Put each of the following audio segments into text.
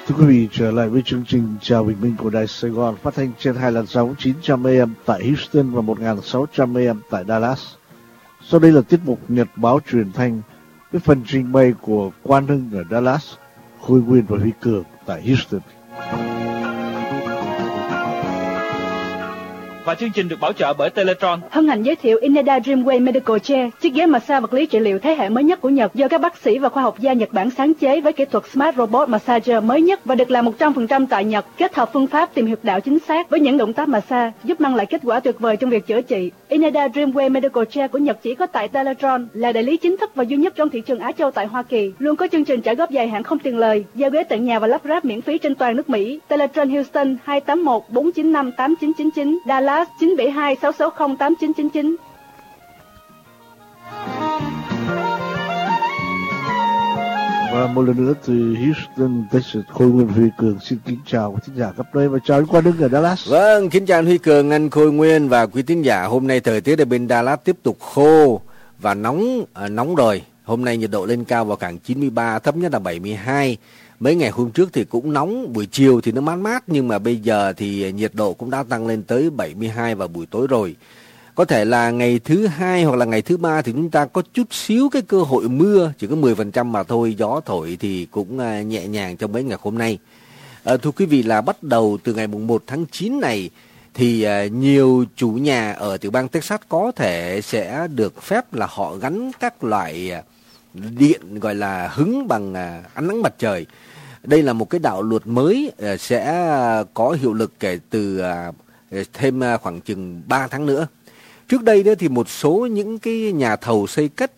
Thưa quý vị, trở lại với chương trình Chào Bình Minh của Đài Sài Gòn, phát thanh trên 2 làn sóng 900 AM tại Houston và 1600 AM tại Dallas. Sau đây là tiết mục Nhật báo truyền thanh với phần trình bày của Quang Hưng ở Dallas, Khôi Nguyên và Huy Cường tại Houston. Và chương trình được bảo trợ bởi Teletron. Hân hạnh giới thiệu Ineda Dreamway Medical Chair, chiếc ghế massage vật lý trị liệu thế hệ mới nhất của Nhật do các bác sĩ và khoa học gia Nhật Bản sáng chế với kỹ thuật Smart Robot Massager mới nhất và được làm 100% tại Nhật, kết hợp phương pháp tìm huyệt đạo chính xác với những động tác massage giúp mang lại kết quả tuyệt vời trong việc chữa trị. Ineda Dreamway Medical Chair của Nhật chỉ có tại Teletron, là đại lý chính thức và duy nhất trong thị trường Á Châu tại Hoa Kỳ, luôn có chương trình trả góp dài hạn không tiền lời, giao ghế tận nhà và lắp ráp miễn phí trên toàn nước Mỹ. Teletron Houston 281 495 8999, Dallas 972 660 8999. Và một lần nữa từ Houston, Texas, Khôi Nguyên Huy Cường xin kính chào quý thính giả khắp nơi và chào anh Quang Hưng ở Dallas. Vâng, kính chào anh Huy Cường, anh Khôi Nguyên và quý thính giả. Hôm nay thời tiết ở bên Dallas tiếp tục khô và nóng rồi. Hôm nay nhiệt độ lên cao vào khoảng 93, thấp nhất là 72. Mấy ngày hôm trước thì cũng nóng, buổi chiều thì nó mát mát, nhưng mà bây giờ thì nhiệt độ cũng đã tăng lên tới 72 vào buổi tối rồi. Có thể là ngày thứ hai hoặc là ngày thứ ba thì chúng ta có chút xíu cái cơ hội mưa, chỉ có 10% mà thôi, gió thổi thì cũng nhẹ nhàng trong mấy ngày hôm nay. Thưa quý vị, là bắt đầu từ ngày 1 tháng 9 này thì nhiều chủ nhà ở tiểu bang Texas có thể sẽ được phép là họ gắn các loại điện gọi là hứng bằng ánh nắng mặt trời. Đây là một cái đạo luật mới sẽ có hiệu lực kể từ thêm khoảng chừng 3 tháng nữa. Trước đây đó thì một số những cái nhà thầu xây cất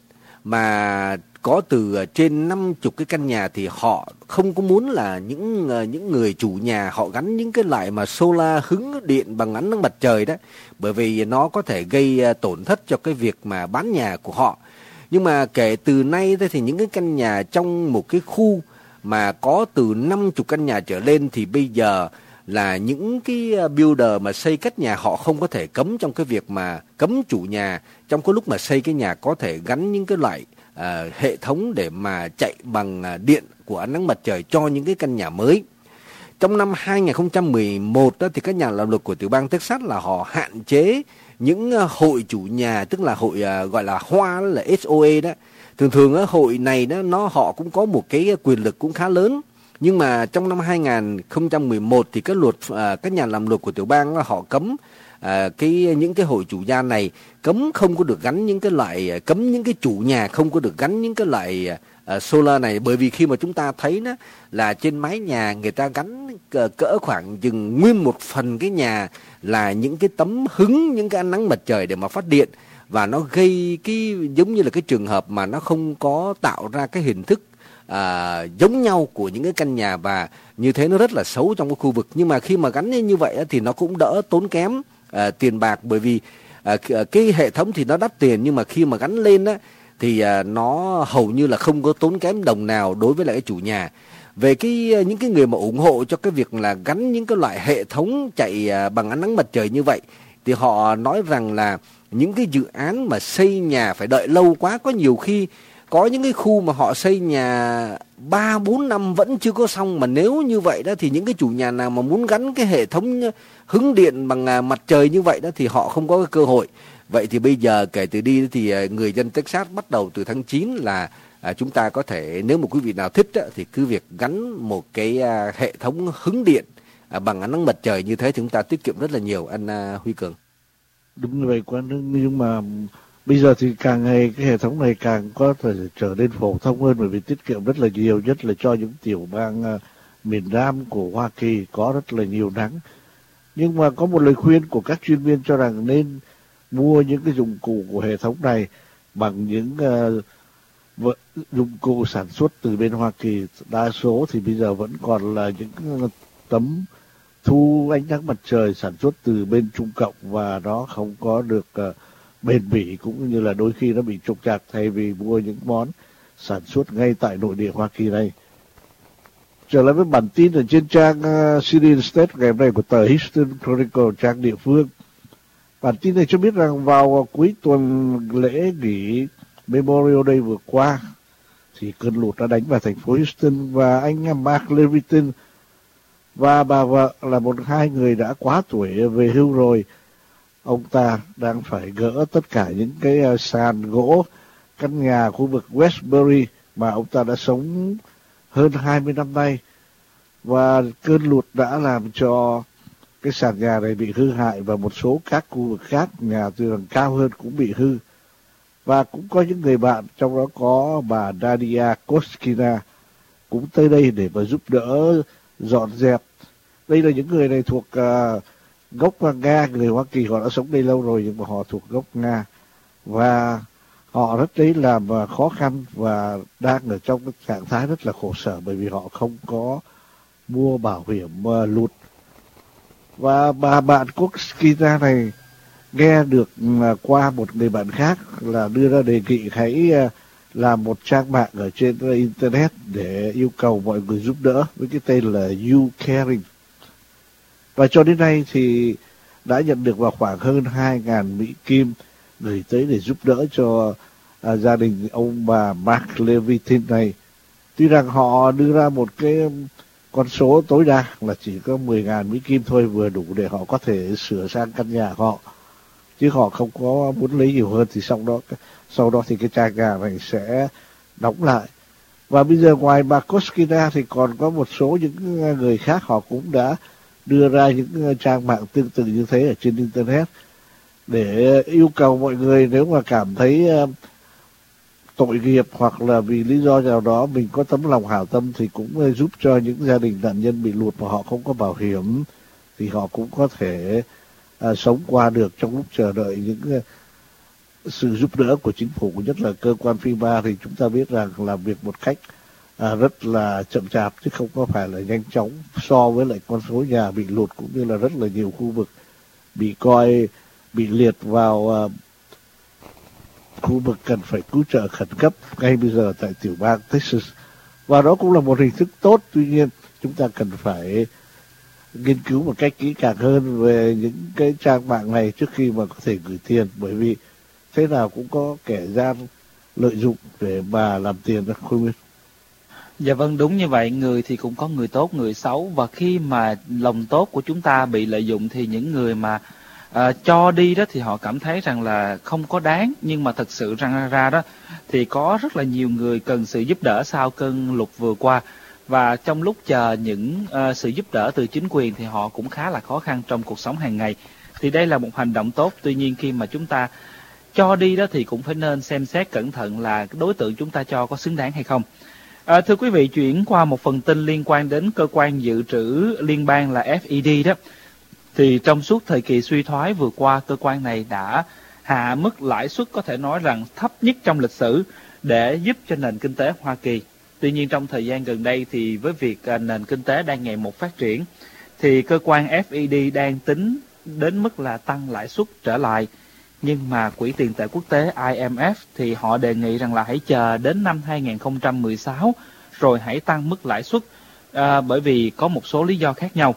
mà có từ trên 50 cái căn nhà thì họ không có muốn là những người chủ nhà họ gắn những cái loại mà solar hứng điện bằng ánh nắng mặt trời đó, bởi vì nó có thể gây tổn thất cho cái việc mà bán nhà của họ. Nhưng mà kể từ nay thì những cái căn nhà trong một cái khu mà có từ 50 căn nhà trở lên thì bây giờ là những cái builder mà xây cất nhà họ không có thể cấm trong cái việc mà cấm chủ nhà trong cái lúc mà xây cái nhà có thể gắn những cái loại hệ thống để mà chạy bằng điện của ánh nắng mặt trời cho những cái căn nhà mới. Trong năm 2011 đó thì các nhà làm luật của tiểu bang Texas là họ hạn chế những hội chủ nhà, tức là hội gọi là hoa là SOE đó. Thường hội này đó họ cũng có một cái quyền lực cũng khá lớn. Nhưng mà trong năm 2011 thì các nhà làm luật của tiểu bang họ cấm những cái hội chủ gia này cấm không có được gắn những cái loại, cấm những cái chủ nhà không có được gắn những cái loại solar này, bởi vì khi mà chúng ta thấy đó là trên mái nhà người ta gắn cỡ khoảng chừng nguyên một phần cái nhà là những cái tấm hứng, những cái ánh nắng mặt trời để mà phát điện, và nó gây cái giống như là cái trường hợp mà nó không có tạo ra cái hình thức giống nhau của những cái căn nhà, và như thế nó rất là xấu trong cái khu vực. Nhưng mà khi mà gắn như vậy thì nó cũng đỡ tốn kém tiền bạc, bởi vì cái hệ thống thì nó đắt tiền, nhưng mà khi mà gắn lên thì nó hầu như là không có tốn kém đồng nào đối với lại cái chủ nhà. Về những cái người mà ủng hộ cho cái việc là gắn những cái loại hệ thống chạy bằng ánh nắng mặt trời như vậy thì họ nói rằng là những cái dự án mà xây nhà phải đợi lâu quá, có nhiều khi có những cái khu mà họ xây nhà 3-4 năm vẫn chưa có xong, mà nếu như vậy đó thì những cái chủ nhà nào mà muốn gắn cái hệ thống hứng điện bằng mặt trời như vậy đó thì họ không có cái cơ hội. Vậy thì bây giờ kể từ đi thì người dân Texas bắt đầu từ tháng 9 là chúng ta có thể, nếu mà quý vị nào thích thì cứ việc gắn một cái hệ thống hứng điện bằng ánh nắng mặt trời như thế thì chúng ta tiết kiệm rất là nhiều, anh Huy Cường. Đúng như vậy Quang Hưng, nhưng mà bây giờ thì càng ngày cái hệ thống này càng có thể trở nên phổ thông hơn, bởi vì tiết kiệm rất là nhiều, nhất là cho những tiểu bang miền Nam của Hoa Kỳ có rất là nhiều nắng. Nhưng mà có một lời khuyên của các chuyên viên cho rằng nên mua những cái dụng cụ của hệ thống này bằng những dụng cụ sản xuất từ bên Hoa Kỳ. Đa số thì bây giờ vẫn còn là những tấm thu ánh nắng mặt trời sản xuất từ bên Trung Cộng, và nó không có được bền bỉ, cũng như là đôi khi nó bị trục trặc, thay vì mua những món sản xuất ngay tại nội địa Hoa Kỳ này. Trở lại với bản tin ở trên trang City State ngày hôm nay của tờ Houston Chronicle, trang địa phương. Bản tin này cho biết rằng vào cuối tuần lễ nghỉ Memorial Day vừa qua thì cơn lụt đã đánh vào thành phố Houston, và anh Mark Levitin, Và bà vợ là hai người đã quá tuổi về hưu rồi. Ông ta đang phải gỡ tất cả những cái sàn gỗ căn nhà khu vực Westbury mà ông ta đã sống hơn 20 năm nay. Và cơn lụt đã làm cho cái sàn nhà này bị hư hại, và một số các khu vực khác nhà tuy rằng cao hơn cũng bị hư. Và cũng có những người bạn, trong đó có bà Nadia Koskina, cũng tới đây để mà giúp đỡ dọn dẹp. Đây là những người này thuộc gốc Nga, người Hoa Kỳ, họ đã sống đây lâu rồi nhưng mà họ thuộc gốc Nga. Và họ rất đấy làm khó khăn và đang ở trong cái trạng thái rất là khổ sở, bởi vì họ không có mua bảo hiểm lụt. Và bà bạn Koskina này nghe được qua một người bạn khác là đưa ra đề nghị hãy làm một trang mạng ở trên internet để yêu cầu mọi người giúp đỡ với cái tên là You Caring. Và cho đến nay thì đã nhận được vào khoảng hơn 2.000 Mỹ Kim gửi tới để giúp đỡ cho gia đình ông bà Mark Levitin này. Tuy rằng họ đưa ra một cái con số tối đa là chỉ có 10.000 Mỹ Kim thôi, vừa đủ để họ có thể sửa sang căn nhà họ, chứ họ không có muốn lấy nhiều hơn. Thì sau đó thì cái trang nhà này sẽ đóng lại. Và bây giờ ngoài bà Koskina thì còn có một số những người khác, họ cũng đã đưa ra những trang mạng tương tự như thế ở trên internet để yêu cầu mọi người nếu mà cảm thấy tội nghiệp hoặc là vì lý do nào đó mình có tấm lòng hảo tâm thì cũng giúp cho những gia đình nạn nhân bị lụt mà họ không có bảo hiểm, thì họ cũng có thể sống qua được trong lúc chờ đợi những sự giúp đỡ của chính phủ, nhất là cơ quan FEMA. Thì chúng ta biết rằng làm việc một cách rất là chậm chạp chứ không có phải là nhanh chóng so với lại con số nhà bị lụt, cũng như là rất là nhiều khu vực bị liệt vào khu vực cần phải cứu trợ khẩn cấp ngay bây giờ tại tiểu bang Texas. Và đó cũng là một hình thức tốt, tuy nhiên chúng ta cần phải nghiên cứu một cách kỹ càng hơn về những cái trang mạng này trước khi mà có thể gửi tiền, bởi vì thế nào cũng có kẻ gian lợi dụng để mà làm tiền ra. Khôi Nguyên. Dạ vâng, đúng như vậy, người thì cũng có người tốt, người xấu, và khi mà lòng tốt của chúng ta bị lợi dụng thì những người mà cho đi đó thì họ cảm thấy rằng là không có đáng, nhưng mà thật sự ra đó thì có rất là nhiều người cần sự giúp đỡ sau cơn lụt vừa qua, và trong lúc chờ những sự giúp đỡ từ chính quyền thì họ cũng khá là khó khăn trong cuộc sống hàng ngày. Thì đây là một hành động tốt, tuy nhiên khi mà chúng ta cho đi đó thì cũng phải nên xem xét cẩn thận là đối tượng chúng ta cho có xứng đáng hay không. Thưa quý vị, chuyển qua một phần tin liên quan đến cơ quan dự trữ liên bang là FED đó. Thì trong suốt thời kỳ suy thoái vừa qua, cơ quan này đã hạ mức lãi suất có thể nói rằng thấp nhất trong lịch sử để giúp cho nền kinh tế Hoa Kỳ. Tuy nhiên trong thời gian gần đây thì với việc nền kinh tế đang ngày một phát triển, thì cơ quan FED đang tính đến mức là tăng lãi suất trở lại. Nhưng mà Quỹ tiền tệ quốc tế IMF thì họ đề nghị rằng là hãy chờ đến năm 2016 rồi hãy tăng mức lãi suất, bởi vì có một số lý do khác nhau.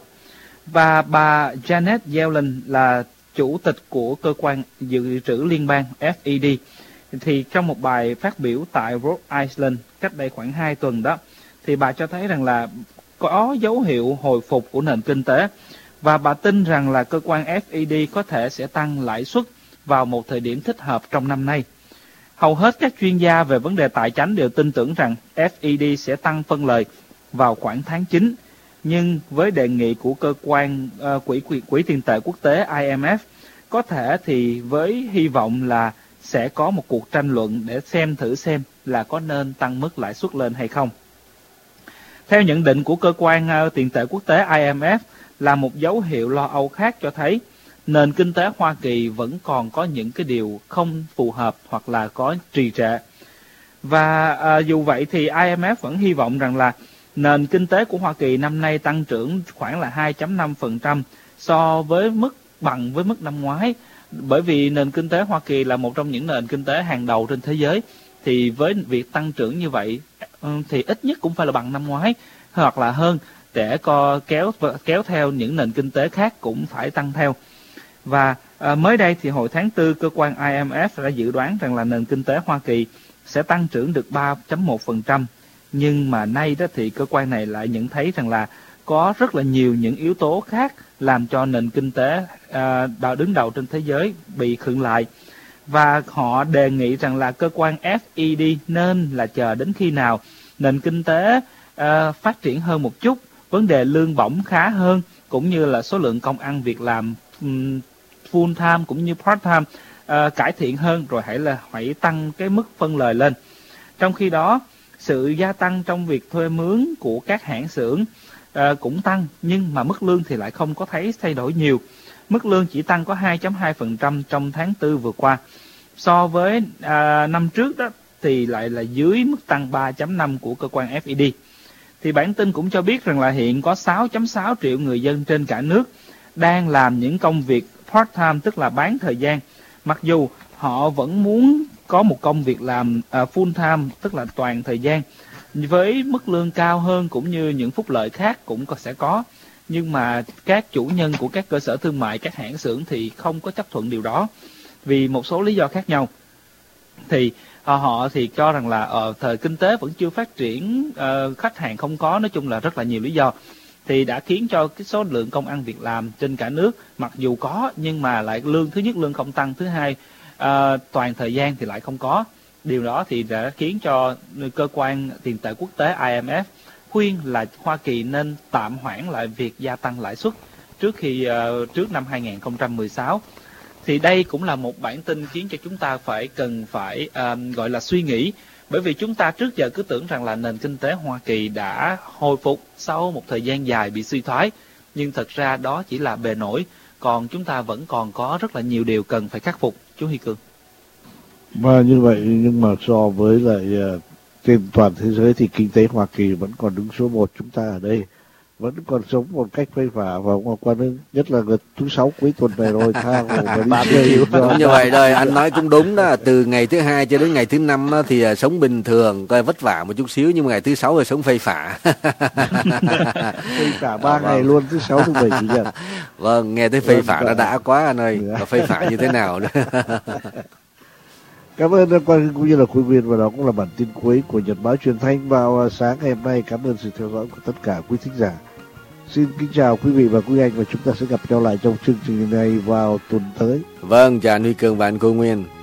Và bà Janet Yellen là chủ tịch của cơ quan dự trữ liên bang FED, thì trong một bài phát biểu tại Rhode Island cách đây khoảng 2 tuần đó, thì bà cho thấy rằng là có dấu hiệu hồi phục của nền kinh tế, và bà tin rằng là cơ quan FED có thể sẽ tăng lãi suất vào một thời điểm thích hợp trong năm nay. Hầu hết các chuyên gia về vấn đề tài chính đều tin tưởng rằng FED sẽ tăng phân lời vào khoảng tháng 9, nhưng với đề nghị của cơ quan Quỹ tiền tệ quốc tế IMF, có thể thì với hy vọng là sẽ có một cuộc tranh luận để thử xem là có nên tăng mức lãi suất lên hay không. Theo nhận định của cơ quan tiền tệ quốc tế IMF, là một dấu hiệu lo âu khác cho thấy nền kinh tế Hoa Kỳ vẫn còn có những cái điều không phù hợp hoặc là có trì trệ. Và dù vậy thì IMF vẫn hy vọng rằng là nền kinh tế của Hoa Kỳ năm nay tăng trưởng khoảng là 2.5% so với bằng với mức năm ngoái. Bởi vì nền kinh tế Hoa Kỳ là một trong những nền kinh tế hàng đầu trên thế giới, thì với việc tăng trưởng như vậy thì ít nhất cũng phải là bằng năm ngoái hoặc là hơn, để kéo theo những nền kinh tế khác cũng phải tăng theo. Và mới đây thì hồi tháng 4, cơ quan IMF đã dự đoán rằng là nền kinh tế Hoa Kỳ sẽ tăng trưởng được 3.1%. Nhưng mà nay đó thì cơ quan này lại nhận thấy rằng là có rất là nhiều những yếu tố khác làm cho nền kinh tế đứng đầu trên thế giới bị khựng lại. Và họ đề nghị rằng là cơ quan FED nên là chờ đến khi nào nền kinh tế phát triển hơn một chút, vấn đề lương bổng khá hơn, cũng như là số lượng công ăn việc làm full time cũng như part time cải thiện hơn, rồi hãy tăng cái mức phân lời lên. Trong khi đó, sự gia tăng trong việc thuê mướn của các hãng xưởng cũng tăng, nhưng mà mức lương thì lại không có thấy thay đổi nhiều. Mức lương chỉ tăng có 2.2% trong tháng 4 vừa qua. So với năm trước đó thì lại là dưới mức tăng 3.5 của cơ quan FED. Thì bản tin cũng cho biết rằng là hiện có 6.6 triệu người dân trên cả nước đang làm những công việc part-time, tức là bán thời gian. Mặc dù họ vẫn muốn có một công việc làm full-time, tức là toàn thời gian, với mức lương cao hơn cũng như những phúc lợi khác cũng sẽ có. Nhưng mà các chủ nhân của các cơ sở thương mại, các hãng xưởng thì không có chấp thuận điều đó, vì một số lý do khác nhau. Thì họ thì cho rằng là thời kinh tế vẫn chưa phát triển, khách hàng không có, nói chung là rất là nhiều lý do, thì đã khiến cho cái số lượng công ăn việc làm trên cả nước mặc dù có, nhưng mà lại thứ nhất lương không tăng, thứ hai toàn thời gian thì lại không có. Điều đó thì đã khiến cho cơ quan tiền tệ quốc tế IMF khuyên là Hoa Kỳ nên tạm hoãn lại việc gia tăng lãi suất trước năm 2016. Thì đây cũng là một bản tin khiến cho chúng ta cần phải gọi là suy nghĩ, bởi vì chúng ta trước giờ cứ tưởng rằng là nền kinh tế Hoa Kỳ đã hồi phục sau một thời gian dài bị suy thoái, nhưng thật ra đó chỉ là bề nổi, còn chúng ta vẫn còn có rất là nhiều điều cần phải khắc phục, chú Huy Cường. Và như vậy, nhưng mà so với lại trên toàn thế giới thì kinh tế Hoa Kỳ vẫn còn đứng số 1, chúng ta ở đây vẫn còn sống một cách phây phả, và qua nhất là thứ 6 cuối tuần này rồi tha hồ mà đi chơi. Đúng như vậy đây, anh nói cũng đúng đó. Từ ngày thứ 2 cho đến ngày thứ 5 thì sống bình thường, coi vất vả một chút xíu, nhưng mà ngày thứ 6 rồi sống phây phả. Phây phả 3 ngày luôn, thứ 6 thứ 7 chủ nhật. Vâng, nghe thấy phây phả nó đã quá anh ơi. Và phây phả như thế nào nữa. Cảm ơn quan cũng như là quý vị, và đó cũng là bản tin cuối của Nhật báo Truyền thanh vào sáng ngày hôm nay. Cảm ơn sự theo dõi của tất cả quý thính giả. Xin kính chào quý vị và quý anh, và chúng ta sẽ gặp nhau lại trong chương trình này vào tuần tới. Vâng, chào anh Huy Cường và anh Cô Nguyên.